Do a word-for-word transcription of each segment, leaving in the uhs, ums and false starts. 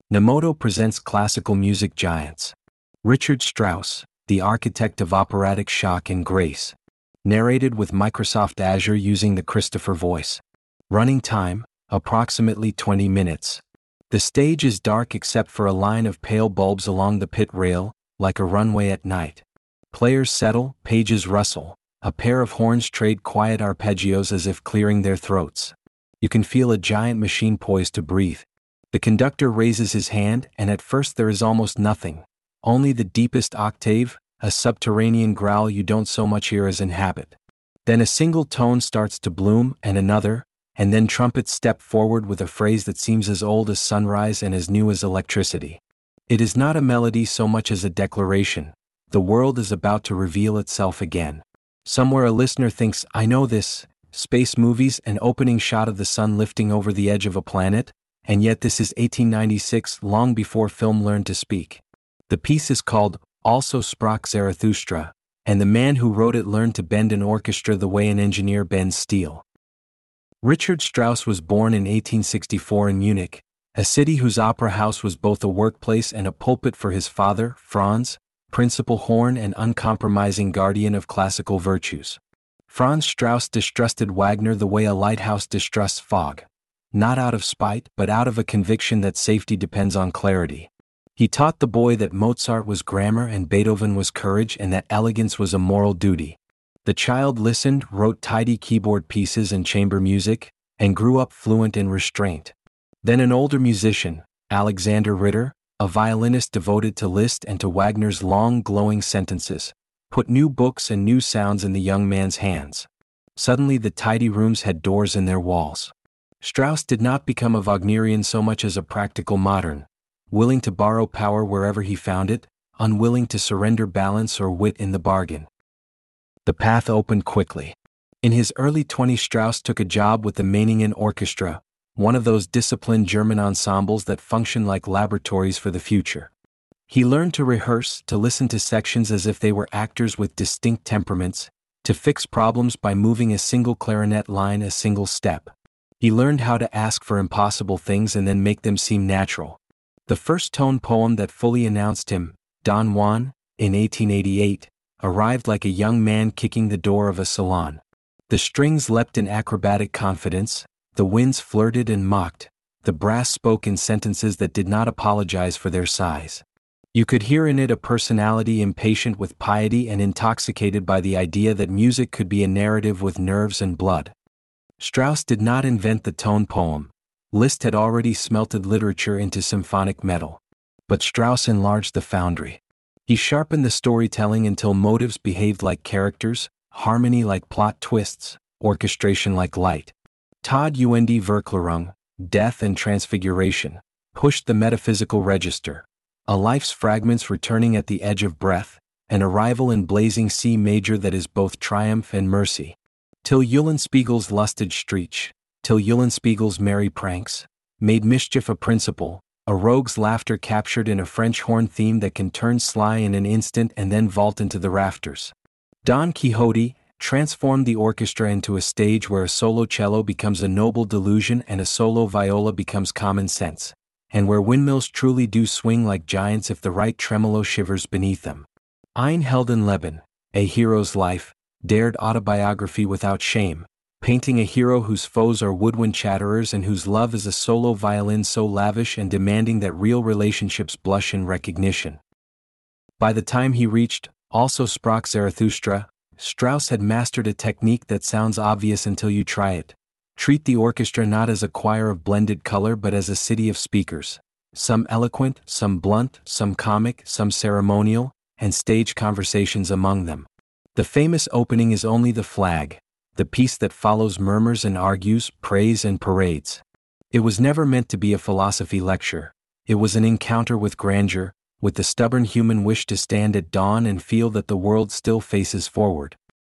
Nemoto presents classical music giants. Richard Strauss, the architect of operatic shock and grace. Narrated with Microsoft Azure using the Christopher voice. Running time, approximately twenty minutes. The stage is dark except for a line of pale bulbs along the pit rail, like a runway at night. Players settle, pages rustle. A pair of horns trade quiet arpeggios as if clearing their throats. You can feel a giant machine poised to breathe. The conductor raises his hand, and at first there is almost nothing. Only the deepest octave, a subterranean growl you don't so much hear as in habit. Then a single tone starts to bloom, and another, and then trumpets step forward with a phrase that seems as old as sunrise and as new as electricity. It is not a melody so much as a declaration. The world is about to reveal itself again. Somewhere a listener thinks, I know this, space movies, an opening shot of the sun lifting over the edge of a planet, and yet this is eighteen ninety-six, long before film learned to speak. The piece is called Also Sprach Zarathustra, and the man who wrote it learned to bend an orchestra the way an engineer bends steel. Richard Strauss was born in eighteen sixty-four in Munich, a city whose opera house was both a workplace and a pulpit for his father, Franz, principal horn and uncompromising guardian of classical virtues. Franz Strauss distrusted Wagner the way a lighthouse distrusts fog. Not out of spite, but out of a conviction that safety depends on clarity. He taught the boy that Mozart was grammar and Beethoven was courage and that elegance was a moral duty. The child listened, wrote tidy keyboard pieces and chamber music, and grew up fluent in restraint. Then an older musician, Alexander Ritter, a violinist devoted to Liszt and to Wagner's long, glowing sentences, put new books and new sounds in the young man's hands. Suddenly the tidy rooms had doors in their walls. Strauss did not become a Wagnerian so much as a practical modern, willing to borrow power wherever he found it, unwilling to surrender balance or wit in the bargain. The path opened quickly. In his early twenties, Strauss took a job with the Meiningen Orchestra, one of those disciplined German ensembles that function like laboratories for the future. He learned to rehearse, to listen to sections as if they were actors with distinct temperaments, to fix problems by moving a single clarinet line a single step. He learned how to ask for impossible things and then make them seem natural. The first tone poem that fully announced him, Don Juan, in eighteen eighty-eight, arrived like a young man kicking the door of a salon. The strings leapt in acrobatic confidence, the winds flirted and mocked, the brass spoke in sentences that did not apologize for their size. You could hear in it a personality impatient with piety and intoxicated by the idea that music could be a narrative with nerves and blood. Strauss did not invent the tone poem. Liszt had already smelted literature into symphonic metal. But Strauss enlarged the foundry. He sharpened the storytelling until motives behaved like characters, harmony like plot twists, orchestration like light. Tod und Verklärung, death and transfiguration, pushed the metaphysical register. A life's fragments returning at the edge of breath, an arrival in blazing C major that is both triumph and mercy. Till Eulenspiegel's lustig Streich, till Eulenspiegel's merry pranks, made mischief a principle, a rogue's laughter captured in a French horn theme that can turn sly in an instant and then vault into the rafters. Don Quixote transformed the orchestra into a stage where a solo cello becomes a noble delusion and a solo viola becomes common sense, and where windmills truly do swing like giants if the right tremolo shivers beneath them. Ein Heldenleben, A Hero's Life, dared autobiography without shame, painting a hero whose foes are woodwind chatterers and whose love is a solo violin so lavish and demanding that real relationships blush in recognition. By the time he reached Also Sprach Zarathustra, Strauss had mastered a technique that sounds obvious until you try it. Treat the orchestra not as a choir of blended color but as a city of speakers, some eloquent, some blunt, some comic, some ceremonial, and stage conversations among them. The famous opening is only the flag. The piece that follows murmurs and argues, prays and parades. It was never meant to be a philosophy lecture. It was an encounter with grandeur, with the stubborn human wish to stand at dawn and feel that the world still faces forward.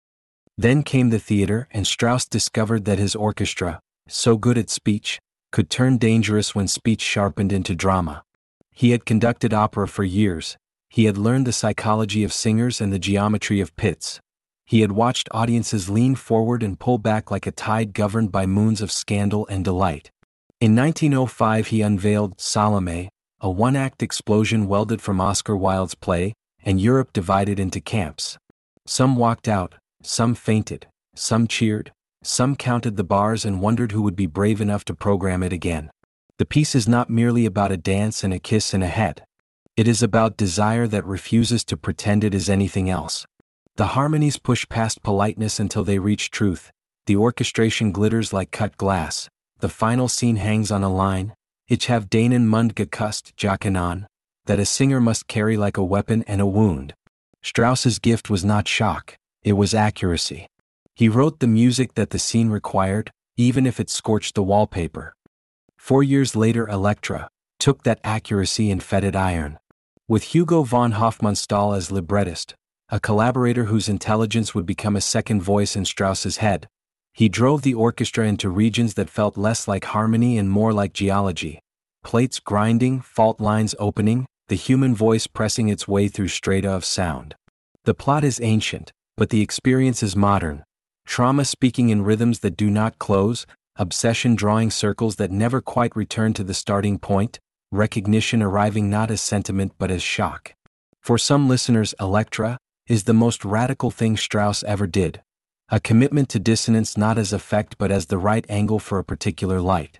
Then came the theater, and Strauss discovered that his orchestra, so good at speech, could turn dangerous when speech sharpened into drama. He had conducted opera for years. He had learned the psychology of singers and the geometry of pits. He had watched audiences lean forward and pull back like a tide governed by moons of scandal and delight. In nineteen oh five he unveiled Salome, a one-act explosion welded from Oscar Wilde's play, and Europe divided into camps. Some walked out, some fainted, some cheered, some counted the bars and wondered who would be brave enough to program it again. The piece is not merely about a dance and a kiss and a head. It is about desire that refuses to pretend it is anything else. The harmonies push past politeness until they reach truth. The orchestration glitters like cut glass. The final scene hangs on a line, Ich have deinen Mund geküsst, Jackanon, that a singer must carry like a weapon and a wound. Strauss's gift was not shock, it was accuracy. He wrote the music that the scene required, even if it scorched the wallpaper. Four years later, Elektra took that accuracy and fed it iron. With Hugo von Hofmannsthal as librettist, a collaborator whose intelligence would become a second voice in Strauss's head, he drove the orchestra into regions that felt less like harmony and more like geology. Plates grinding, fault lines opening, the human voice pressing its way through strata of sound. The plot is ancient, but the experience is modern. Trauma speaking in rhythms that do not close, obsession drawing circles that never quite return to the starting point, recognition arriving not as sentiment but as shock. For some listeners, Elektra is the most radical thing Strauss ever did. A commitment to dissonance not as effect but as the right angle for a particular light.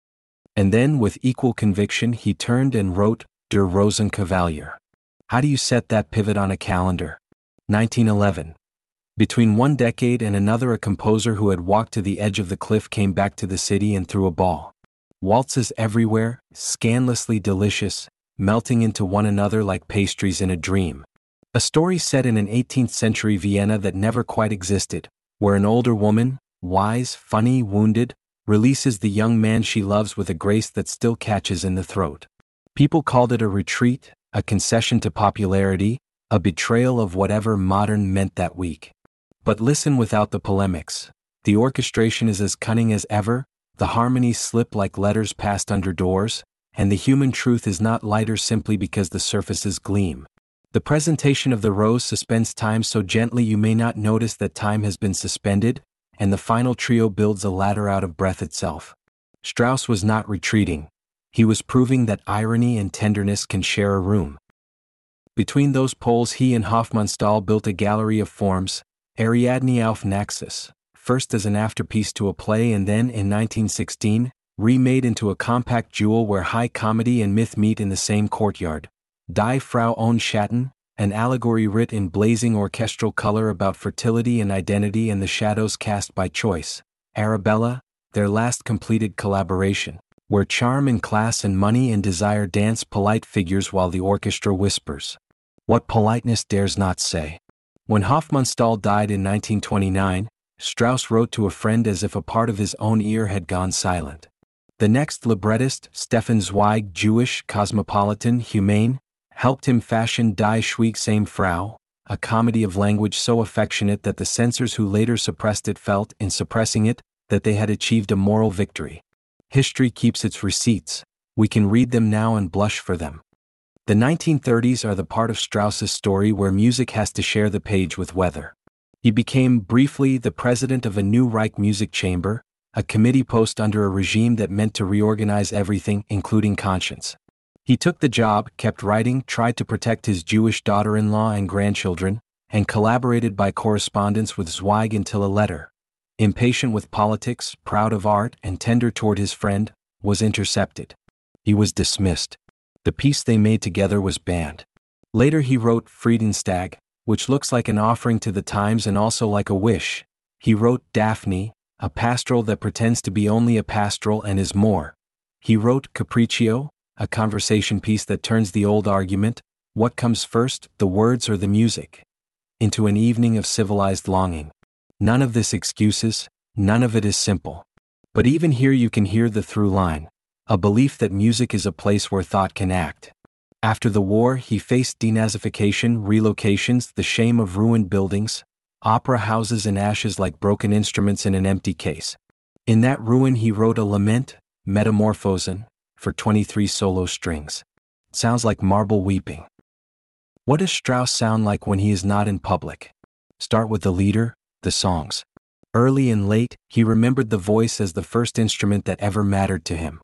And then, with equal conviction, he turned and wrote Der Rosenkavalier. How do you set that pivot on a calendar? nineteen eleven. Between one decade and another, a composer who had walked to the edge of the cliff came back to the city and threw a ball. Waltzes everywhere, scandalously delicious, melting into one another like pastries in a dream. A story set in an eighteenth century Vienna that never quite existed, where an older woman, wise, funny, wounded, releases the young man she loves with a grace that still catches in the throat. People called it a retreat, a concession to popularity, a betrayal of whatever modern meant that week. But listen without the polemics. The orchestration is as cunning as ever, the harmonies slip like letters passed under doors, and the human truth is not lighter simply because the surfaces gleam. The presentation of the rose suspends time so gently you may not notice that time has been suspended, and the final trio builds a ladder out of breath itself. Strauss was not retreating. He was proving that irony and tenderness can share a room. Between those poles he and Hofmannsthal built a gallery of forms, Ariadne auf Naxos, first as an afterpiece to a play and then, in nineteen sixteen, remade into a compact jewel where high comedy and myth meet in the same courtyard. Die Frau ohne Schatten, an allegory writ in blazing orchestral color about fertility and identity and the shadows cast by choice. Arabella, their last completed collaboration, where charm and class and money and desire dance polite figures while the orchestra whispers. What politeness dares not say. When Hofmannsthal died in nineteen twenty-nine, Strauss wrote to a friend as if a part of his own ear had gone silent. The next librettist, Stefan Zweig, Jewish, cosmopolitan, humane, helped him fashion Die Schweigsame Frau, a comedy of language so affectionate that the censors who later suppressed it felt, in suppressing it, that they had achieved a moral victory. History keeps its receipts. We can read them now and blush for them. The nineteen thirties are the part of Strauss's story where music has to share the page with weather. He became, briefly, the president of a new Reich Music Chamber, a committee post under a regime that meant to reorganize everything, including conscience. He took the job, kept writing, tried to protect his Jewish daughter-in-law and grandchildren, and collaborated by correspondence with Zweig until a letter, impatient with politics, proud of art, and tender toward his friend, was intercepted. He was dismissed. The piece they made together was banned. Later he wrote Friedenstag, which looks like an offering to the times and also like a wish. He wrote Daphne, a pastoral that pretends to be only a pastoral and is more. He wrote Capriccio, a conversation piece that turns the old argument, what comes first, the words or the music, into an evening of civilized longing. None of this excuses, none of it is simple. But even here you can hear the through line, a belief that music is a place where thought can act. After the war, he faced denazification, relocations, the shame of ruined buildings, opera houses in ashes like broken instruments in an empty case. In that ruin he wrote a lament, Metamorphosen, for twenty-three solo strings. It sounds like marble weeping. What does Strauss sound like when he is not in public? Start with the leader, the songs. Early and late, he remembered the voice as the first instrument that ever mattered to him.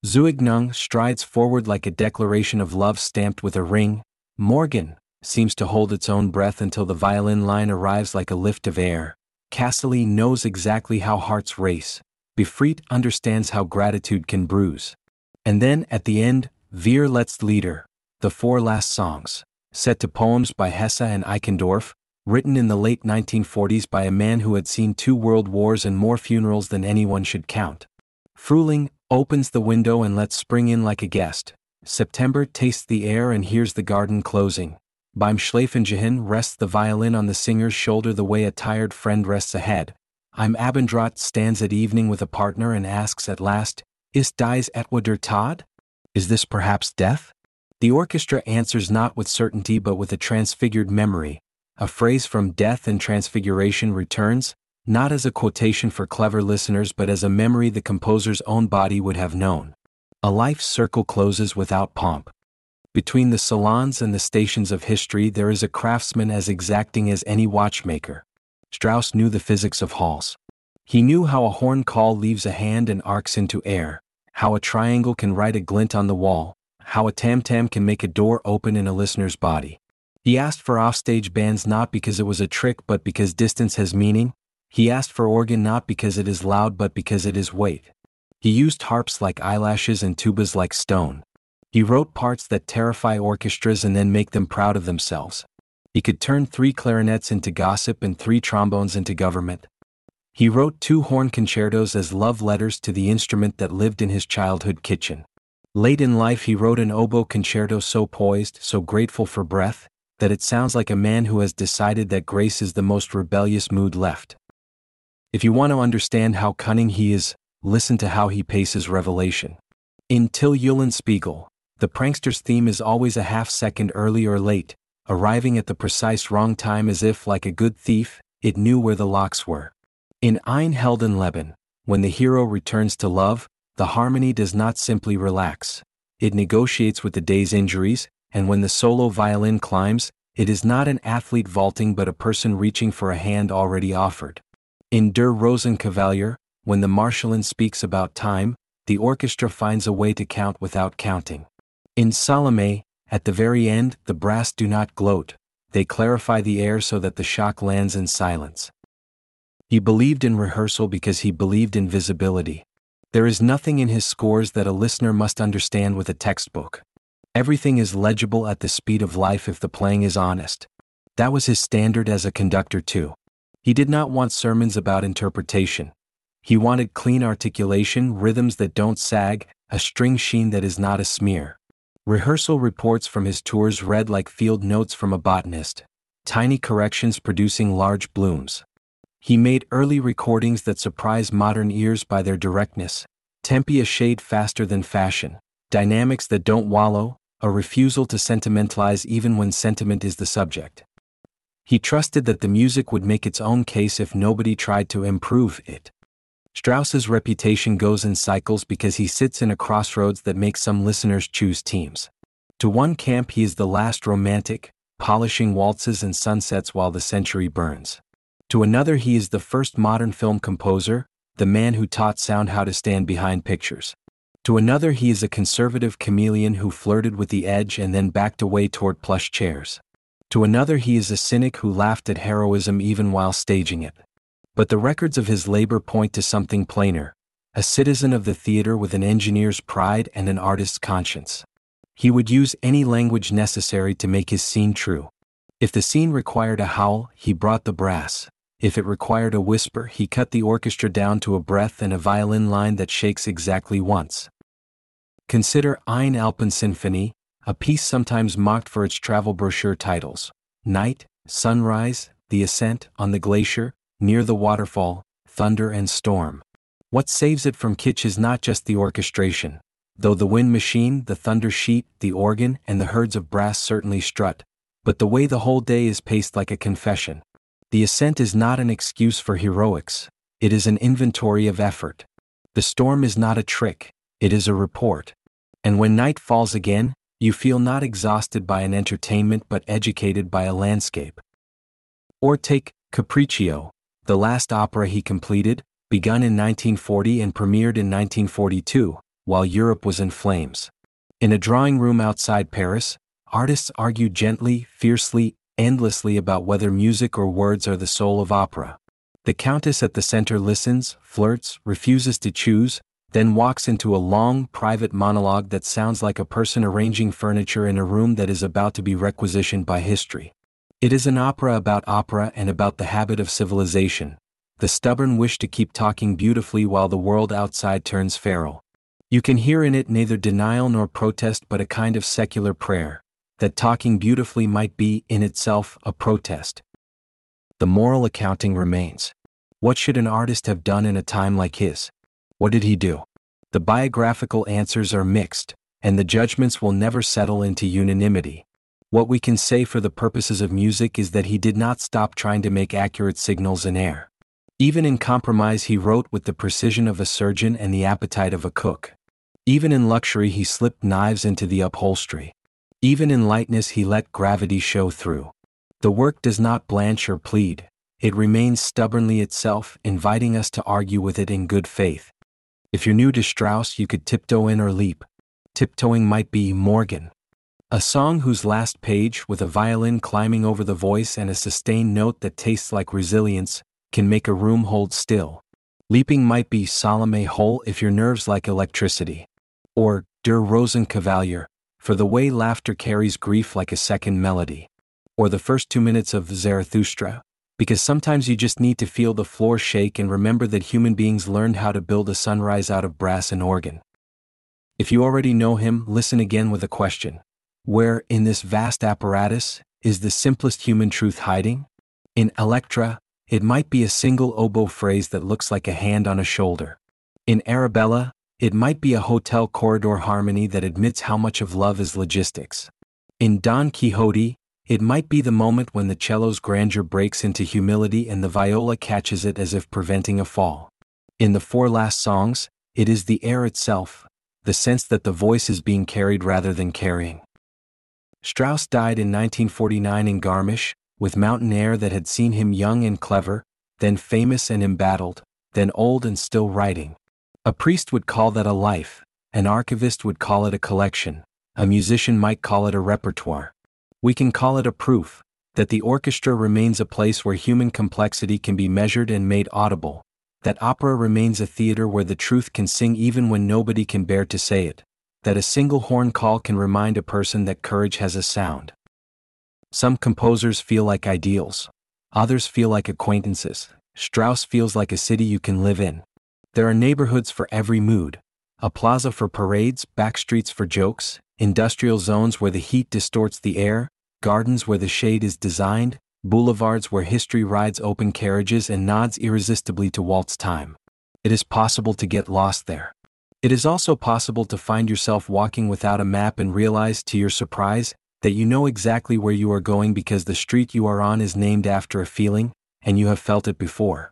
Zuignung strides forward like a declaration of love stamped with a ring. Morgan seems to hold its own breath until the violin line arrives like a lift of air. Cassidy knows exactly how hearts race. Befreit understands how gratitude can bruise. And then, at the end, Wir letzte Lieder, the four last songs, set to poems by Hesse and Eichendorff, written in the late nineteen forties by a man who had seen two world wars and more funerals than anyone should count. Frühling opens the window and lets spring in like a guest. September tastes the air and hears the garden closing. Beim Schlafengehen rests the violin on the singer's shoulder the way a tired friend rests a head. Im Abendrot stands at evening with a partner and asks at last, Ist dies etwa der Tod? Is this perhaps death? The orchestra answers not with certainty but with a transfigured memory. A phrase from Death and Transfiguration returns, not as a quotation for clever listeners but as a memory the composer's own body would have known. A life's circle closes without pomp. Between the salons and the stations of history there is a craftsman as exacting as any watchmaker. Strauss knew the physics of halls. He knew how a horn call leaves a hand and arcs into air, how a triangle can write a glint on the wall, how a tam-tam can make a door open in a listener's body. He asked for offstage bands not because it was a trick but because distance has meaning. He asked for organ not because it is loud but because it is weight. He used harps like eyelashes and tubas like stone. He wrote parts that terrify orchestras and then make them proud of themselves. He could turn three clarinets into gossip and three trombones into government. He wrote two horn concertos as love letters to the instrument that lived in his childhood kitchen. Late in life he wrote an oboe concerto so poised, so grateful for breath, that it sounds like a man who has decided that grace is the most rebellious mood left. If you want to understand how cunning he is, listen to how he paces revelation. In Till Eulenspiegel, the prankster's theme is always a half second early or late, arriving at the precise wrong time as if, like a good thief, it knew where the locks were. In Ein Heldenleben, when the hero returns to love, the harmony does not simply relax. It negotiates with the day's injuries, and when the solo violin climbs, it is not an athlete vaulting but a person reaching for a hand already offered. In Der Rosenkavalier, when the Marschallin speaks about time, the orchestra finds a way to count without counting. In Salome, at the very end, the brass do not gloat, they clarify the air so that the shock lands in silence. He believed in rehearsal because he believed in visibility. There is nothing in his scores that a listener must understand with a textbook. Everything is legible at the speed of life if the playing is honest. That was his standard as a conductor too. He did not want sermons about interpretation. He wanted clean articulation, rhythms that don't sag, a string sheen that is not a smear. Rehearsal reports from his tours read like field notes from a botanist, tiny corrections producing large blooms. He made early recordings that surprise modern ears by their directness, tempi a shade faster than fashion, dynamics that don't wallow, a refusal to sentimentalize even when sentiment is the subject. He trusted that the music would make its own case if nobody tried to improve it. Strauss's reputation goes in cycles because he sits in a crossroads that makes some listeners choose teams. To one camp he is the last romantic, polishing waltzes and sunsets while the century burns. To another he is the first modern film composer, the man who taught sound how to stand behind pictures. To another he is a conservative chameleon who flirted with the edge and then backed away toward plush chairs. To another he is a cynic who laughed at heroism even while staging it. But the records of his labor point to something plainer, a citizen of the theater with an engineer's pride and an artist's conscience. He would use any language necessary to make his scene true. If the scene required a howl, he brought the brass. If it required a whisper, he cut the orchestra down to a breath and a violin line that shakes exactly once. Consider Ein Alpensinfonie, a piece sometimes mocked for its travel brochure titles: Night, Sunrise, The Ascent, On the Glacier, Near the Waterfall, Thunder and Storm. What saves it from kitsch is not just the orchestration, though the wind machine, the thunder sheet, the organ, and the herds of brass certainly strut, but the way the whole day is paced like a confession. The Ascent is not an excuse for heroics, it is an inventory of effort. The storm is not a trick, it is a report. And when night falls again, you feel not exhausted by an entertainment but educated by a landscape. Or take Capriccio, the last opera he completed, begun in nineteen forty and premiered in nineteen forty-two, while Europe was in flames. In a drawing room outside Paris, artists argue gently, fiercely, endlessly about whether music or words are the soul of opera. The countess at the center listens, flirts, refuses to choose, then walks into a long, private monologue that sounds like a person arranging furniture in a room that is about to be requisitioned by history. It is an opera about opera and about the habit of civilization, the stubborn wish to keep talking beautifully while the world outside turns feral. You can hear in it neither denial nor protest but a kind of secular prayer, that talking beautifully might be, in itself, a protest. The moral accounting remains. What should an artist have done in a time like his? What did he do? The biographical answers are mixed, and the judgments will never settle into unanimity. What we can say for the purposes of music is that he did not stop trying to make accurate signals in air. Even in compromise he wrote with the precision of a surgeon and the appetite of a cook. Even in luxury he slipped knives into the upholstery. Even in lightness he let gravity show through. The work does not blanch or plead. It remains stubbornly itself, inviting us to argue with it in good faith. If you're new to Strauss, you could tiptoe in or leap. Tiptoeing might be Morgan, a song whose last page, with a violin climbing over the voice and a sustained note that tastes like resilience, can make a room hold still. Leaping might be Salome Whole if your nerves like electricity. Or Der Rosenkavalier, for the way laughter carries grief like a second melody. Or the first two minutes of Zarathustra, because sometimes you just need to feel the floor shake and remember that human beings learned how to build a sunrise out of brass and organ. If you already know him, listen again with a question. Where, in this vast apparatus, is the simplest human truth hiding? In Electra, it might be a single oboe phrase that looks like a hand on a shoulder. In Arabella, it might be a hotel corridor harmony that admits how much of love is logistics. In Don Quixote, it might be the moment when the cello's grandeur breaks into humility and the viola catches it as if preventing a fall. In the four last songs, it is the air itself, the sense that the voice is being carried rather than carrying. Strauss died in nineteen forty-nine in Garmisch, with mountain air that had seen him young and clever, then famous and embattled, then old and still writing. A priest would call that a life, an archivist would call it a collection, a musician might call it a repertoire. We can call it a proof that the orchestra remains a place where human complexity can be measured and made audible, that opera remains a theater where the truth can sing even when nobody can bear to say it, that a single horn call can remind a person that courage has a sound. Some composers feel like ideals. Others feel like acquaintances. Strauss feels like a city you can live in. There are neighborhoods for every mood. A plaza for parades, backstreets for jokes, industrial zones where the heat distorts the air, gardens where the shade is designed, boulevards where history rides open carriages and nods irresistibly to waltz time. It is possible to get lost there. It is also possible to find yourself walking without a map and realize, to your surprise, that you know exactly where you are going because the street you are on is named after a feeling, and you have felt it before.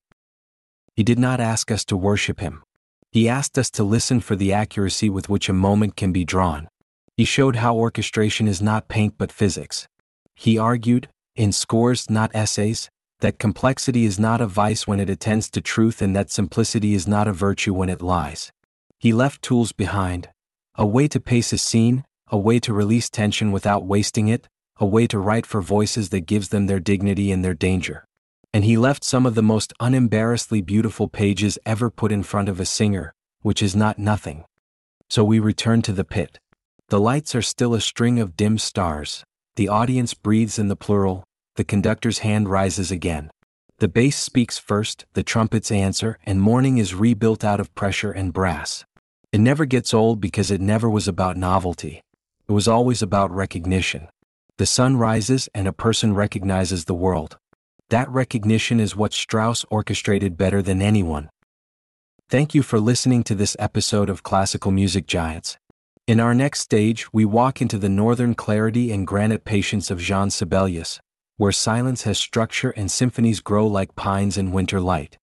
He did not ask us to worship him. He asked us to listen for the accuracy with which a moment can be drawn. He showed how orchestration is not paint but physics. He argued, in scores not essays, that complexity is not a vice when it attends to truth and that simplicity is not a virtue when it lies. He left tools behind, a way to pace a scene, a way to release tension without wasting it, a way to write for voices that gives them their dignity and their danger. And he left some of the most unembarrassedly beautiful pages ever put in front of a singer, which is not nothing. So we return to the pit. The lights are still a string of dim stars. The audience breathes in the plural. The conductor's hand rises again. The bass speaks first, the trumpets answer, and morning is rebuilt out of pressure and brass. It never gets old because it never was about novelty. It was always about recognition. The sun rises and a person recognizes the world. That recognition is what Strauss orchestrated better than anyone. Thank you for listening to this episode of Classical Music Giants. In our next stage, we walk into the northern clarity and granite patience of Jean Sibelius, where silence has structure and symphonies grow like pines in winter light.